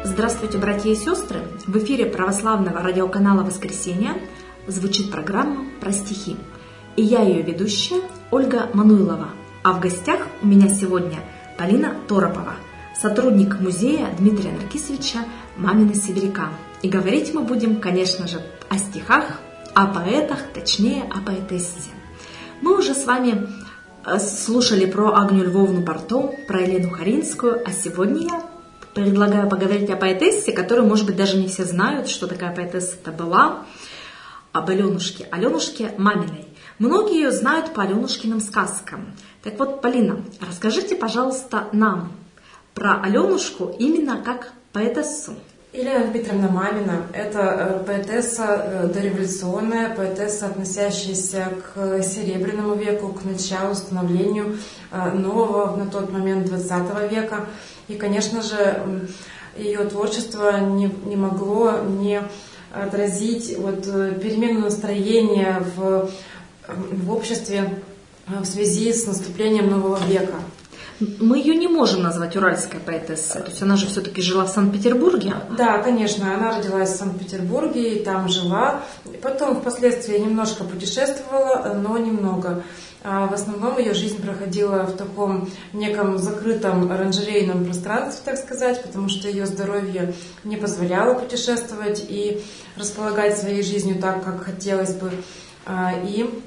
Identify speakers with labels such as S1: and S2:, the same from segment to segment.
S1: Здравствуйте, братья и сестры! В эфире православного радиоканала «Воскресенье» звучит программа «Про стихи». И я ее ведущая Ольга Мануйлова. А в гостях у меня сегодня Полина Торопова, сотрудник музея Дмитрия Наркисовича «Мамины сибиряка». И говорить мы будем, конечно же, о стихах, о поэтах, точнее, о поэтессе. Мы уже с вами слушали про Агнию Львовну Барто, про Елену Харинскую, а сегодня я предлагаю поговорить о поэтессе, которую, может быть, даже не все знают, что такая поэтесса-то была, об Аленушке Маминой. Многие ее знают по Аленушкиным сказкам. Так вот, Полина, расскажите, пожалуйста, нам про Аленушку именно как поэтессу.
S2: Елена Дмитриевна Мамина – это поэтесса дореволюционная, поэтесса, относящаяся к Серебряному веку, к началу, становлению нового на тот момент 20 века. И, конечно же, ее творчество не могло не отразить перемену настроения в обществе в связи с наступлением нового века.
S1: Мы ее не можем назвать уральской поэтессой, то есть она же все-таки жила в Санкт-Петербурге.
S2: Да, конечно, она родилась в Санкт-Петербурге и там жила. Потом впоследствии немножко путешествовала, но немного. В основном ее жизнь проходила в таком неком закрытом оранжерейном пространстве, так сказать, потому что ее здоровье не позволяло путешествовать и располагать своей жизнью так, как хотелось бы. И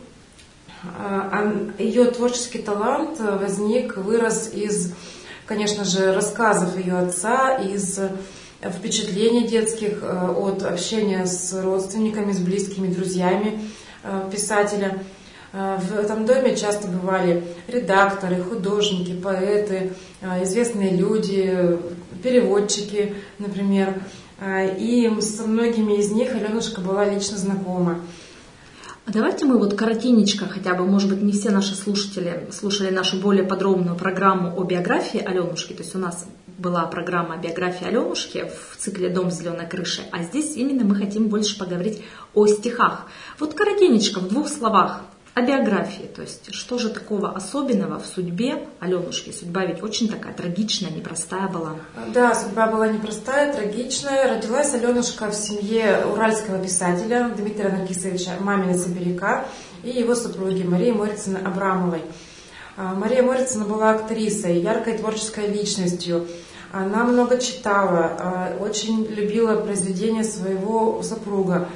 S2: ее творческий талант вырос из, конечно же, рассказов ее отца, из впечатлений детских, от общения с родственниками, с близкими друзьями писателя. В этом доме часто бывали редакторы, художники, поэты, известные люди, переводчики, например. И со многими из них Аленушка была лично знакома.
S1: Давайте мы коротенечко, хотя бы, может быть, не все наши слушатели слушали нашу более подробную программу о биографии Аленушки. То есть у нас была программа о биографии Аленушки в цикле «Дом с зеленой крышей», а здесь именно мы хотим больше поговорить о стихах. Коротенечко, в 2 словах, о биографии. То есть что же такого особенного в судьбе Аленушки? Судьба ведь очень такая трагичная, непростая была.
S2: Да, судьба была непростая, трагичная. Родилась Аленушка в семье уральского писателя Дмитрия Наркисовича «Мамины сибиряка» и его супруги Марии Морицыны Абрамовой. Мария Морицына была актрисой, яркой творческой личностью. Она много читала, очень любила произведения своего супруга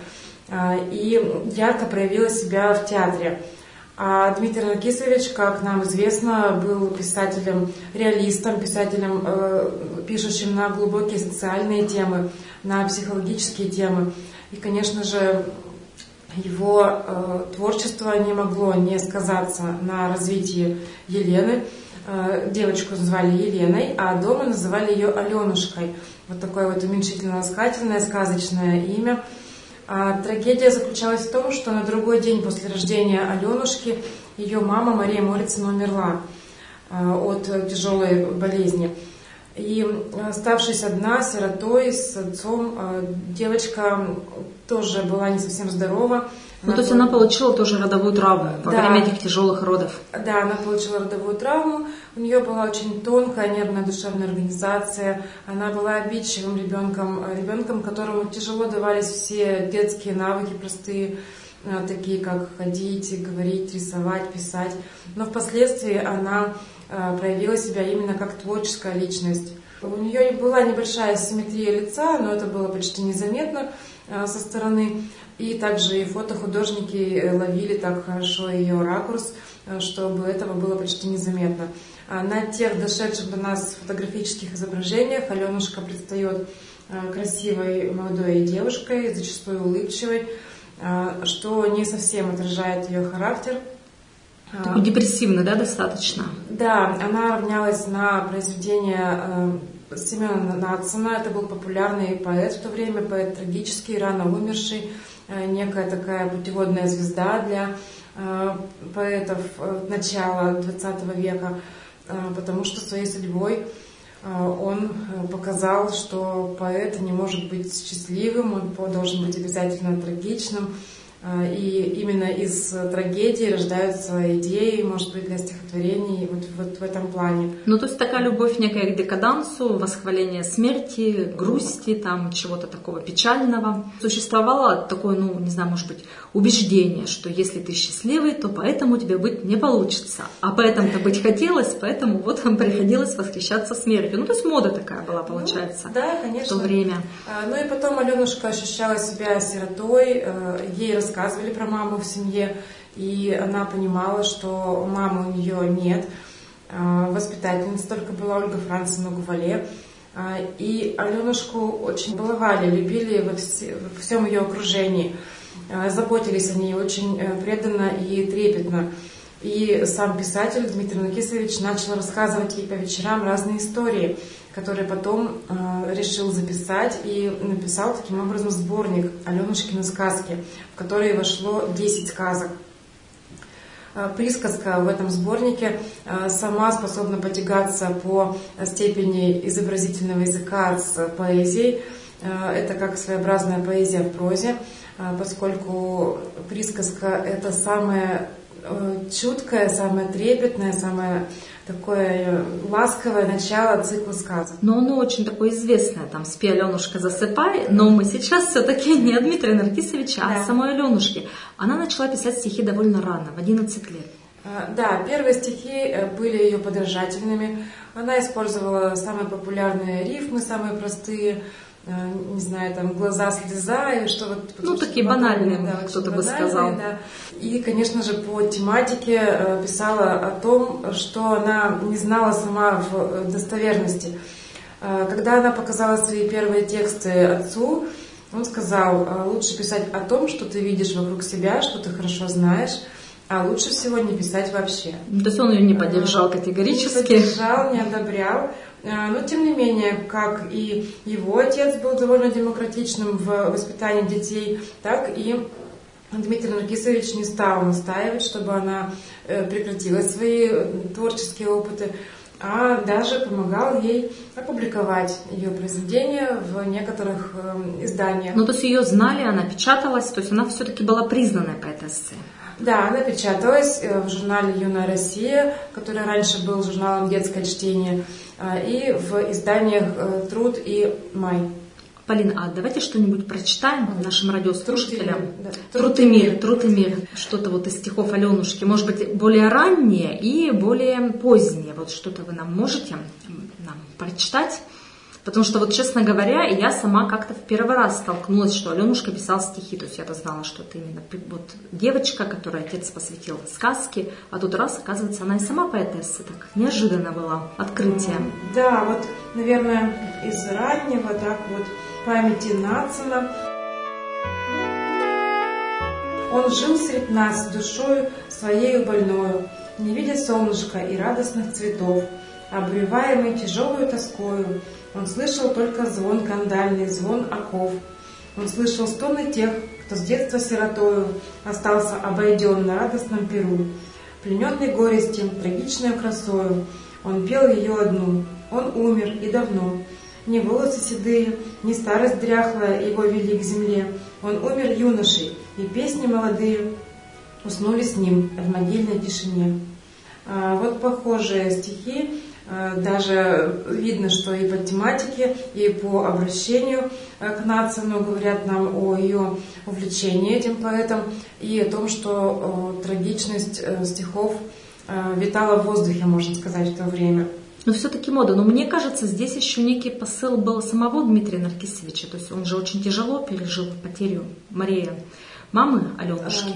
S2: и ярко проявила себя в театре. А Дмитрий Наркисович, как нам известно, был писателем-реалистом, писателем, пишущим на глубокие социальные темы, на психологические темы. И, конечно же, его творчество не могло не сказаться на развитии Елены. Девочку звали Еленой, а дома называли ее Аленушкой. Такое уменьшительно-ласкательное, сказочное имя. Трагедия заключалась в том, что на другой день после рождения Аленушки ее мама Мария Морицына умерла от тяжелой болезни. И, оставшись одна, сиротой, с отцом, девочка тоже была не совсем здорова.
S1: То есть она получила тоже родовую травму во время этих тяжелых родов.
S2: Да, она получила родовую травму. У нее была очень тонкая нервная душевная организация. Она была обидчивым ребенком, которому тяжело давались все детские навыки простые, такие как ходить, говорить, рисовать, писать. Но впоследствии она проявила себя именно как творческая личность. У нее была небольшая симметрия лица, но это было почти незаметно со стороны. И также и фотохудожники ловили так хорошо ее ракурс, чтобы этого было почти незаметно. На тех дошедших до нас фотографических изображениях Аленушка предстает красивой молодой девушкой, зачастую улыбчивой, что не совсем отражает ее характер.
S1: Такой депрессивный, да, достаточно?
S2: Да, она равнялась на произведения Семена Надсона. Это был популярный поэт в то время, поэт трагический, рано умерший, некая такая путеводная звезда для поэтов начала XX века, потому что своей судьбой он показал, что поэт не может быть счастливым, он должен быть обязательно трагичным, И именно из трагедии рождаются идеи, может быть, для стихотворений вот в этом плане.
S1: Ну, то есть такая любовь некая к декадансу, восхваление смерти, грусти, там, чего-то такого печального. Существовало такое, ну, не знаю, может быть, убеждение, что если ты счастливый, то поэтому тебе быть не получится. А поэтому-то быть хотелось, поэтому вот приходилось восхищаться смертью. Ну, то есть мода такая была, получается,
S2: да, конечно.
S1: в то время.
S2: Ну и потом Аленушка ощущала себя сиротой, ей рассказывали про маму в семье, и она понимала, что мамы у нее нет. Воспитательница только была Ольга Францевна Гувале. И Аленушку очень баловали, любили во всем ее окружении, заботились о ней очень преданно и трепетно. И сам писатель Дмитрий Нуркисович начал рассказывать ей по вечерам разные истории, которые потом решил записать и написал таким образом сборник «Аленушкины сказки», в который вошло 10 сказок. Присказка в этом сборнике сама способна потягаться по степени изобразительного языка с поэзией. Это как своеобразная поэзия в прозе, поскольку присказка — это самое чуткое, самое трепетное, самое такое ласковое начало цикла сказок.
S1: Но оно очень такое известное, там «Спи, Аленушка, засыпай», но мы сейчас все-таки не о Дмитрия Нуркисовича, а о самой Аленушке. Она начала писать стихи довольно рано, в 11 лет.
S2: Да, первые стихи были ее подражательными. Она использовала самые популярные рифмы, самые простые, не знаю, там, глаза, слеза, или что вот...
S1: Ну, такие банальные, да, кто-то бы сказал.
S2: Да. И, конечно же, по тематике писала о том, что она не знала сама в достоверности. Когда она показала свои первые тексты отцу, он сказал: лучше писать о том, что ты видишь вокруг себя, что ты хорошо знаешь, а лучше всего не писать вообще.
S1: То есть он ее не поддержал категорически?
S2: Не поддержал, не одобрял. Но, тем не менее, как и его отец был довольно демократичным в воспитании детей, так и Дмитрий Нуркисович не стал настаивать, чтобы она прекратила свои творческие опыты, а даже помогал ей опубликовать ее произведения в некоторых изданиях.
S1: Ну, то есть ее знали, она печаталась, то есть она все-таки была признанной поэтессой.
S2: Да, она печаталась в журнале «Юная Россия», который раньше был журналом «Детское чтение», и в изданиях «Труд» и «Май».
S1: Полин, а давайте что-нибудь прочитаем нашим радиослушателям.
S2: Труд и мир.
S1: Труд и мир. Что-то вот из стихов Аленушки, может быть, более ранние и более поздние. Вот что-то вы нам можете нам прочитать? Потому что, вот, честно говоря, я сама как-то в первый раз столкнулась, что Аленушка писала стихи. То есть я-то знала, что это именно вот девочка, которой отец посвятил сказки. А тут раз, оказывается, она и сама поэтесса. Так неожиданно было открытие.
S2: Да, вот, наверное, из раннего, так вот, памяти Нацина. Он жил средь нас душою своею больною, не видя солнышка и радостных цветов, обуреваемый тяжелую тоскою. Он слышал только звон кандальный, звон оков. Он слышал стоны тех, кто с детства сиротою остался обойден на радостном перу. Плененный горестью, трагичной красою, он пел ее одну. Он умер и давно. Ни волосы седые, ни старость дряхлая его вели к земле. Он умер юношей, и песни молодые уснули с ним в могильной тишине. Вот похожие стихи. Даже видно, что и по тематике, и по обращению к Нацину говорят нам о ее увлечении этим поэтом и о том, что трагичность стихов витала в воздухе, можно сказать, в то время.
S1: Но все-таки мода. Но мне кажется, здесь еще некий посыл был самого Дмитрия Нуркисовича. То есть он же очень тяжело пережил потерю мамы Аленушки,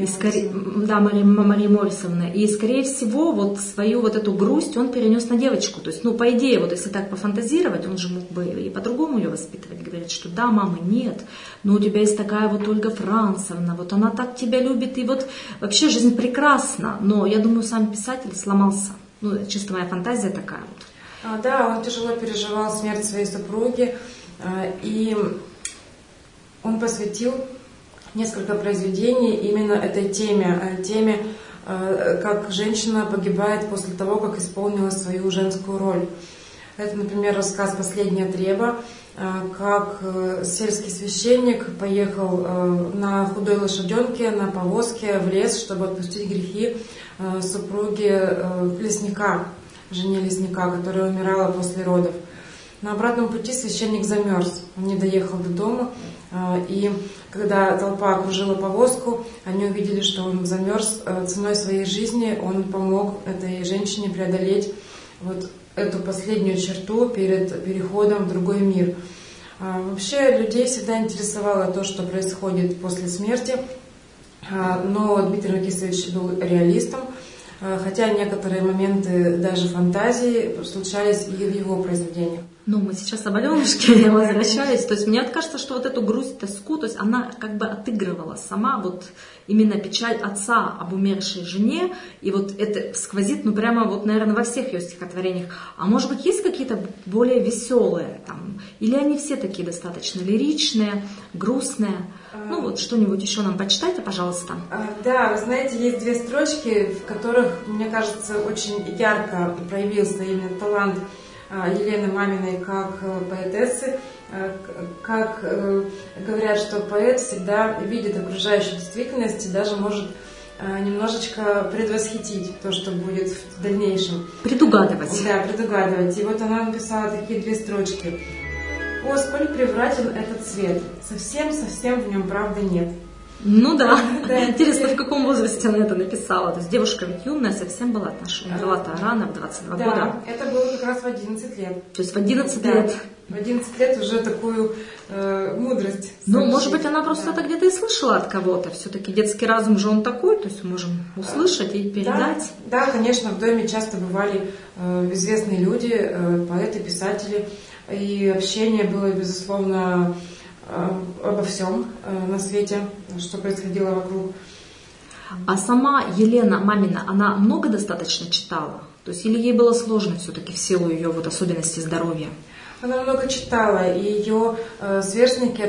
S1: Марии Морисовны. И, скорее всего, вот свою вот эту грусть он перенес на девочку. То есть, ну, по идее, вот если так пофантазировать, он же мог бы и по-другому ее воспитывать. Говорит, что да, мамы нет, но у тебя есть такая вот Ольга Францевна, вот она так тебя любит, и вот вообще жизнь прекрасна. Но я думаю, сам писатель сломался. Ну, чисто моя фантазия такая вот.
S2: Да, он тяжело переживал смерть своей супруги, и он посвятил несколько произведений именно этой теме, как женщина погибает после того, как исполнила свою женскую роль. Это, например, рассказ «Последняя треба», как сельский священник поехал на худой лошаденке, на повозке в лес, чтобы отпустить грехи супруге лесника, жене лесника, которая умирала после родов. На обратном пути священник замерз, он не доехал до дома, и когда толпа окружила повозку, они увидели, что он замерз. Ценой своей жизни он помог этой женщине преодолеть вот эту последнюю черту перед переходом в другой мир. Вообще людей всегда интересовало то, что происходит после смерти, но Дмитрий Нуркисович был реалистом, хотя некоторые моменты даже фантазии случались и в его произведениях.
S1: Ну, мы сейчас об Аленушке, я возвращаюсь. То есть мне кажется, что вот эту грусть, тоску, то есть она как бы отыгрывала сама вот именно печаль отца об умершей жене. И вот это сквозит, ну, прямо вот, наверное, во всех ее стихотворениях. А может быть, есть какие-то более веселые там? Или они все такие достаточно лиричные, грустные? Ну, вот что-нибудь еще нам почитайте, пожалуйста.
S2: Да, вы знаете, есть две строчки, в которых, мне кажется, очень ярко проявился именно талант Елены Маминой как поэтессы, как говорят, что поэт всегда видит окружающую действительность и даже может немножечко предвосхитить то, что будет в дальнейшем.
S1: Предугадывать.
S2: Да, предугадывать. И вот она написала такие две строчки. «О, сколь превратен этот цвет, совсем в нем правды нет».
S1: Ну да. Интересно, в каком возрасте она это написала. То есть девушка ведь юная совсем была, умерла-то рано, в 22 года.
S2: Да, это было как раз в 11 лет.
S1: То есть в 11 лет.
S2: В 11 лет уже такую мудрость.
S1: Ну, может быть, она просто это где-то и слышала от кого-то. Все-таки детский разум же он такой, то есть мы можем услышать и передать.
S2: Да, конечно, в доме часто бывали известные люди, поэты, писатели. И общение было, безусловно, обо всем на свете, что происходило вокруг.
S1: А сама Елена Мамина, она много достаточно читала? То есть или ей было сложно все-таки в силу ее вот особенностей здоровья?
S2: Она много читала, и ее сверстники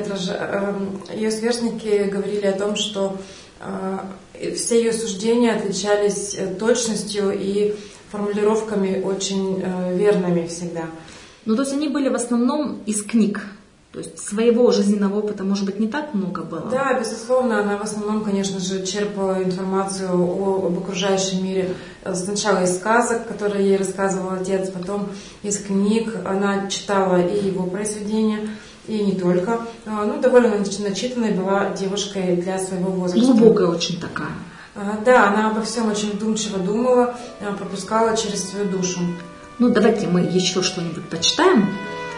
S2: говорили о том, что все ее суждения отличались точностью и формулировками очень верными всегда.
S1: Ну, то есть они были в основном из книг. То есть своего жизненного опыта, может быть, не так много было?
S2: Да, безусловно, она в основном, конечно же, черпала информацию об окружающем мире сначала из сказок, которые ей рассказывал отец, потом из книг. Она читала и его произведения, и не только. Ну, довольно начитанной была девушкой для своего возраста.
S1: Глубокая очень такая.
S2: Да, она обо всем очень вдумчиво думала, пропускала через свою душу.
S1: Ну, давайте мы еще что-нибудь почитаем.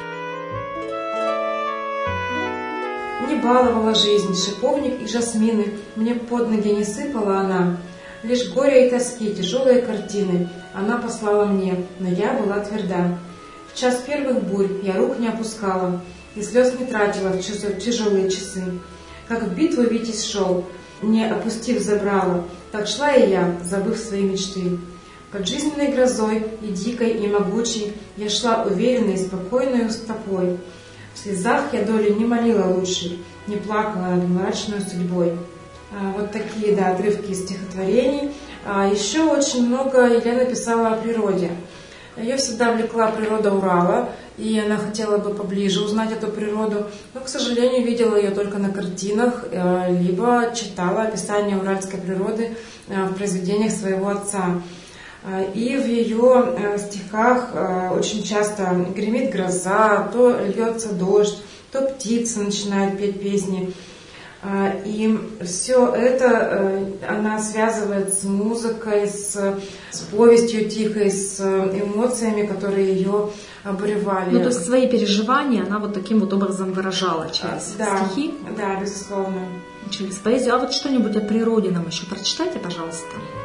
S2: Не баловала жизнь, шиповник и жасмины, мне под ноги не сыпала она. Лишь горе и тоски, тяжелые картины она послала мне, но я была тверда. В час первых бурь я рук не опускала и слез не тратила в тяжелые часы. Как в битву Витязь шел, не опустив забрала, так шла и я, забыв свои мечты. Под жизненной грозой и дикой, и могучей я шла уверенной и спокойной стопой. В слезах я доли не молила лучшей, не плакала над мрачной судьбой. Вот такие, да, отрывки из стихотворений. Еще очень много Елена писала о природе. Ее всегда влекла природа Урала, и она хотела бы поближе узнать эту природу, но, к сожалению, видела ее только на картинах, либо читала описание уральской природы в произведениях своего отца. И в ее стихах очень часто гремит гроза, то льется дождь, то птицы начинают петь песни. И все это она связывает с музыкой, с повестью тихой, с эмоциями, которые ее обуревали.
S1: Ну, то есть свои переживания она вот таким вот образом выражала через стихи?
S2: Да, безусловно.
S1: Через поэзию. А вот что-нибудь о природе нам еще прочитайте, пожалуйста.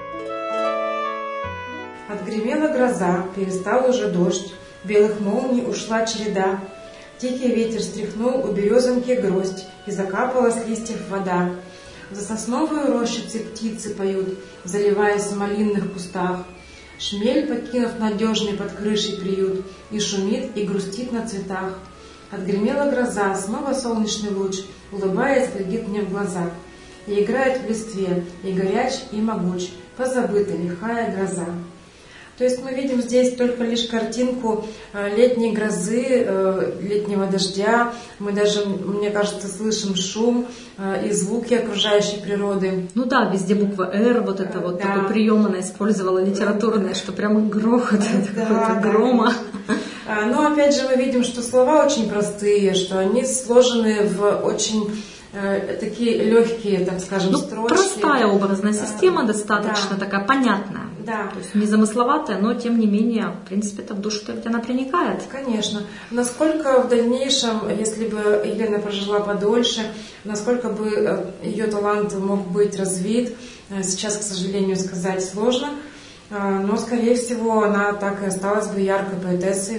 S2: Отгремела гроза, перестал уже дождь, белых молний ушла череда. Тихий ветер стряхнул у березонки гроздь, и закапала с листьев вода. За сосновую рощицы птицы поют, заливаясь в малинных кустах. Шмель, покинув надежный под крышей приют, и шумит, и грустит на цветах. Отгремела гроза, снова солнечный луч, улыбаясь, глядит мне в глаза. И играет в листве, и горяч, и могуч, позабыта лихая гроза. То есть мы видим здесь только лишь картинку летней грозы, летнего дождя. Мы даже, мне кажется, слышим шум и звуки окружающей природы.
S1: Ну да, везде буква «Р», вот это вот такой прием она использовала литературное, что прямо грохот какой-то грома.
S2: Но опять же мы видим, что слова очень простые, что они сложены в очень такие легкие, так скажем, строчки.
S1: Простая образная система, достаточно такая понятная.
S2: Да.
S1: То есть незамысловатая, но тем не менее, в принципе, это в душу-то ведь она проникает.
S2: Конечно. Насколько в дальнейшем, если бы Елена прожила подольше, насколько бы ее талант мог быть развит, сейчас, к сожалению, сказать сложно, но, скорее всего, она так и осталась бы яркой поэтессой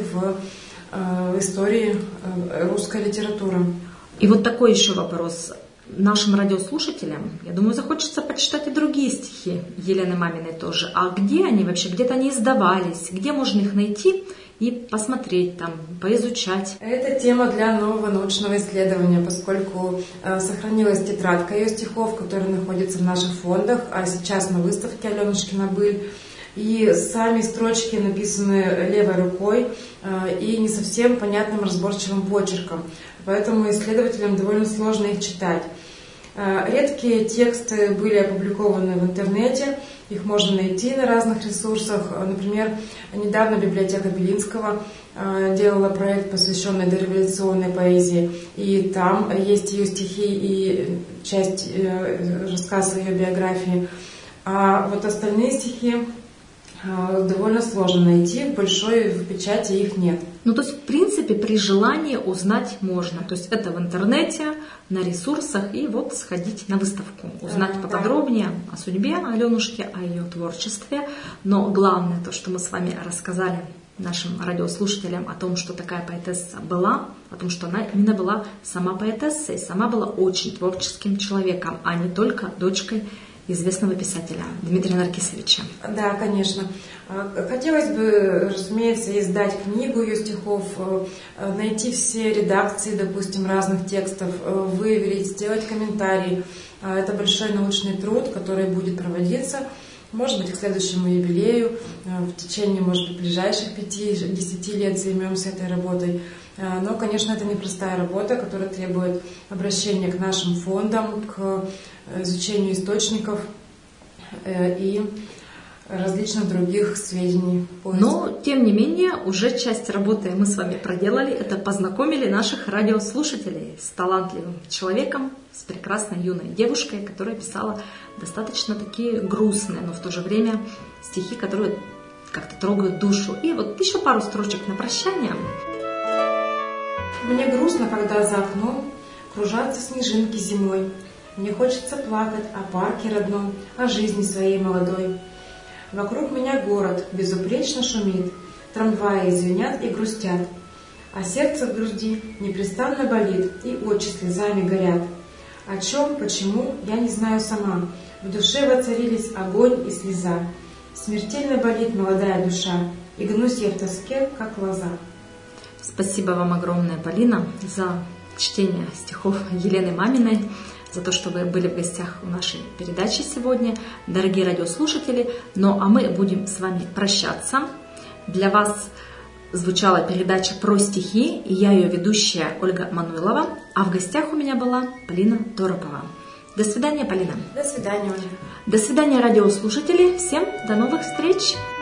S2: в истории русской литературы.
S1: И вот такой еще вопрос. Нашим радиослушателям, я думаю, захочется почитать и другие стихи Елены Маминой тоже. А где они вообще? Где-то они издавались? Где можно их найти и посмотреть там, поизучать?
S2: Это тема для нового научного исследования, поскольку сохранилась тетрадка ее стихов, которая находится в наших фондах, а сейчас на выставке Аленушкина «Быль». И сами строчки написаны левой рукой и не совсем понятным разборчивым почерком. Поэтому исследователям довольно сложно их читать. Редкие тексты были опубликованы в интернете, их можно найти на разных ресурсах. Например, недавно библиотека Белинского делала проект, посвященный дореволюционной поэзии, и там есть ее стихи и часть рассказа ее биографии. А вот остальные стихи довольно сложно найти, в большой печати их нет.
S1: Ну, то есть, в принципе, при желании узнать можно. То есть, это в интернете, на ресурсах, и вот сходить на выставку, узнать поподробнее о судьбе Аленушки, о ее творчестве. Но главное, то, что мы с вами рассказали нашим радиослушателям о том, что такая поэтесса была, о том, что она именно была сама поэтесса и сама была очень творческим человеком, а не только дочкой известного писателя Дмитрия Наркисовича.
S2: Да, конечно. Хотелось бы, разумеется, издать книгу ее стихов, найти все редакции, допустим, разных текстов, выверить, сделать комментарии. Это большой научный труд, который будет проводиться, может быть, к следующему юбилею, в течение, может быть, ближайших 5-10 лет займемся этой работой. Но, конечно, это непростая работа, которая требует обращения к нашим фондам, к изучению источников и различных других сведений.
S1: Но, тем не менее, уже часть работы мы с вами проделали. Это познакомили наших радиослушателей с талантливым человеком, с прекрасной юной девушкой, которая писала достаточно такие грустные, но в то же время стихи, которые как-то трогают душу. И вот еще пару строчек на прощание.
S2: Мне грустно, когда за окном кружатся снежинки зимой. Мне хочется плакать о парке родном, о жизни своей молодой. Вокруг меня город безупречно шумит, трамваи звенят и грустят, а сердце в груди непрестанно болит и очи слезами горят. О чем, почему, я не знаю сама. В душе воцарились огонь и слеза. Смертельно болит молодая душа, и гнусь я в тоске, как лоза.
S1: Спасибо вам огромное, Полина, за чтение стихов Елены Маминой, за то, что вы были в гостях у нашей передачи сегодня, дорогие радиослушатели. Ну, а мы будем с вами прощаться. Для вас звучала передача про стихи, и я ее ведущая Ольга Мануйлова, а в гостях у меня была Полина Торопова. До свидания, Полина.
S2: До свидания, Ольга.
S1: До свидания, радиослушатели. Всем до новых встреч.